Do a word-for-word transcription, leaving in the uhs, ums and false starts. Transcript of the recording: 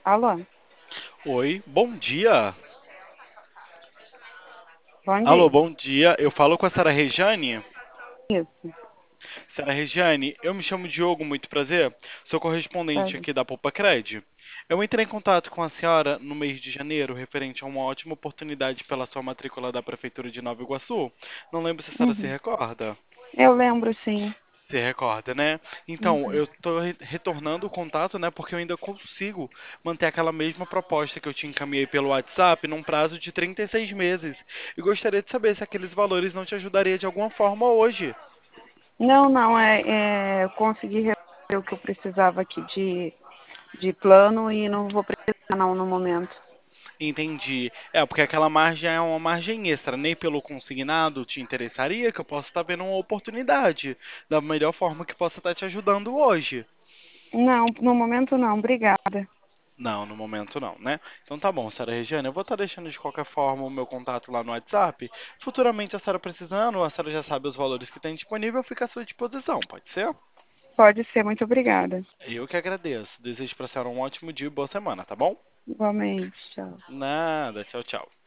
Alô, Oi, bom dia. bom Alô, dia. bom dia. Eu falo com a Sara Rejane. Isso, Sara Rejane, eu me chamo Diogo, muito prazer. Sou correspondente prazer. aqui da Poupa Cred. Eu entrei em contato com a senhora no mês de janeiro, referente a uma ótima oportunidade pela sua matrícula da Prefeitura de Nova Iguaçu. Não lembro se a senhora se Uhum. recorda. Eu lembro, sim. Se recorda, né? Então, Uhum. eu estou retornando o contato, né? Porque eu ainda consigo manter aquela mesma proposta que eu te encaminhei pelo WhatsApp num prazo de trinta e seis meses. E gostaria de saber se aqueles valores não te ajudariam de alguma forma hoje. Não, não, é, é, eu consegui resolver o que eu precisava aqui de, de plano e não vou precisar não no momento. Entendi. É, porque aquela margem é uma margem extra, nem pelo consignado te interessaria, que eu posso estar vendo uma oportunidade da melhor forma que possa estar te ajudando hoje. Não, no momento não, obrigada. Não, no momento não, né? Então tá bom, Sara Regiane, eu vou estar deixando de qualquer forma o meu contato lá no WhatsApp. Futuramente a Sara precisando, a Sara já sabe os valores que tem disponível, fica à sua disposição, pode ser? Pode ser, muito obrigada. Eu que agradeço. Desejo pra senhora um ótimo dia e boa semana, tá bom? Igualmente, tchau. Nada, tchau, tchau.